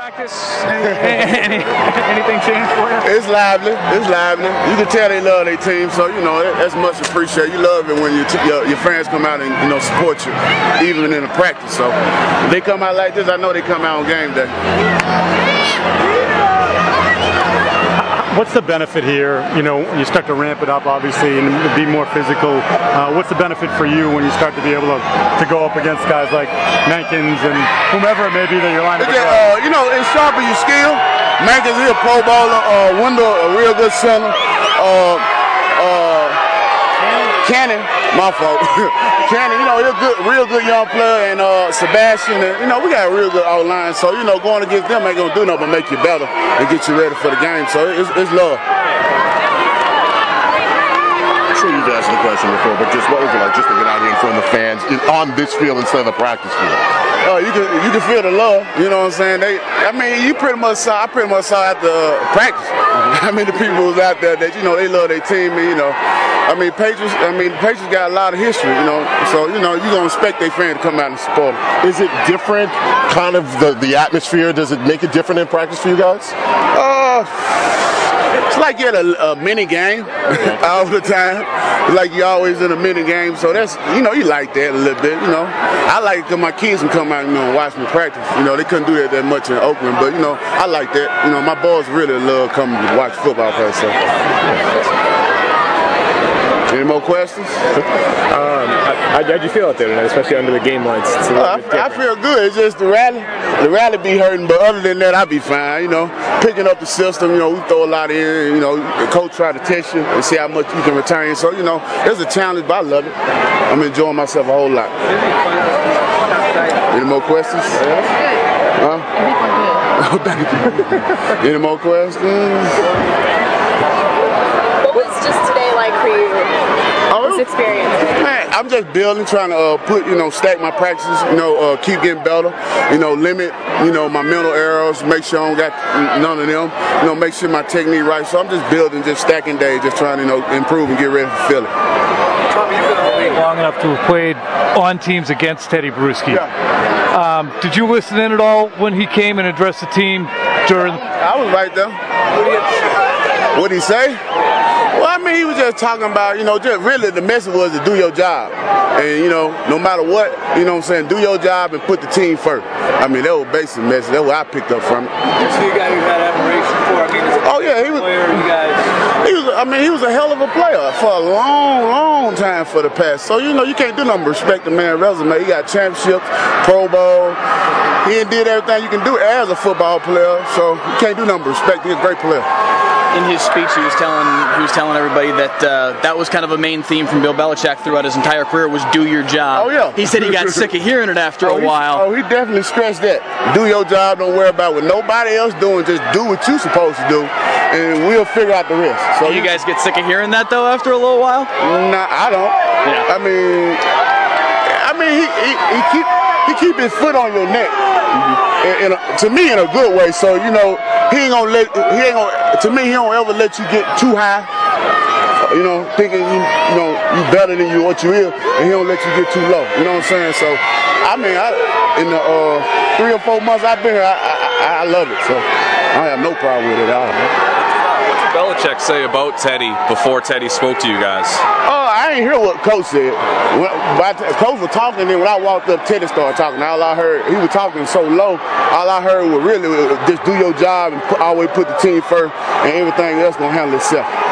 practice? Anything changed for you? It's lively. It's lively. You can tell they love their team, so you know that's much appreciated. You love it when your fans come out and support you, even in the practice. So if they come out like this, I know they come out on game day. What's the benefit here? You start to ramp it up, obviously, and be more physical. What's the benefit for you when you start to be able to go up against guys like Mankins and whomever it may be that you're lining up? It sharpens your skill. Mankins is a Pro Bowler. Wendell, a real good center. Cannon, my fault. Cannon, he's a real good young player, and Sebastian, and we got a real good outline. So going against them ain't gonna do nothing but make you better and get you ready for the game. So it's love. I'm sure you've asked the question before, but just what was it like just to get out here in front of the fans on this field instead of the practice field? Oh, you can feel the love. You know what I'm saying? I pretty much saw after practice. I mean, the people who's out there that they love their team. And, Patriots got a lot of history. So you're gonna expect their fans to come out and support them. Is it different? Kind of the atmosphere. Does it make it different in practice for you guys? It's like you're at a mini game all the time. It's like you're always in a mini game, so that's you like that a little bit. I like it 'cause my kids can come out and watch me practice. They couldn't do that much in Oakland, but I like that. My boys really love coming to watch football practice. So. Any more questions? How'd you feel out there tonight, especially under the game lights? I feel good. It's just the rally be hurting, but other than that, I be fine. Picking up the system. We throw a lot in. The coach try to test you and see how much you can retain. So it's a challenge, but I love it. I'm enjoying myself a whole lot. Any more questions? Huh? Any more questions? What was just today like for you? This experience? Man, I'm just building, trying to stack my practices, keep getting better, limit, my mental errors, make sure I don't got none of them, make sure my technique right. So I'm just building, just stacking days, just trying to improve and get ready for Philly. You've been in the league long enough to have played on teams against Teddy Bruschi. Yeah. Did you listen in at all when he came and addressed the team during? I was right there. What did he say? Well, he was just talking about, just really the message was to do your job. And, no matter what, do your job and put the team first. That was basic message. That's what I picked up from it. Is he a guy you had admiration for? Oh, yeah, he was. He was a hell of a player for a long, long time for the past. So, you can't do nothing but respect the man's resume. He got championships, Pro Bowl. He did everything you can do as a football player. So, you can't do nothing but respect. He's a great player. In his speech, he was telling everybody that that was kind of a main theme from Bill Belichick throughout his entire career was do your job. Oh, yeah. He said he got sick of hearing it after a while. He definitely stressed that. Do your job, don't worry about what nobody else doing, just do what you're supposed to do, and we'll figure out the rest. So you guys get sick of hearing that, though, after a little while? Nah, I don't. Yeah. He keep his foot on your neck. To me, in a good way. So he ain't gonna to me, he don't ever let you get too high. Thinking you better than what you is, and he don't let you get too low. You know what I'm saying? So, in the 3 or 4 months I've been here, I love it. So I have no problem with it at all. What did Belichick say about Teddy before Teddy spoke to you guys? I ain't hear what Coach said. Coach was talking, and then when I walked up, Teddy started talking. All I heard, he was talking so low, all I heard was really just do your job and always put the team first, and everything else gonna handle itself.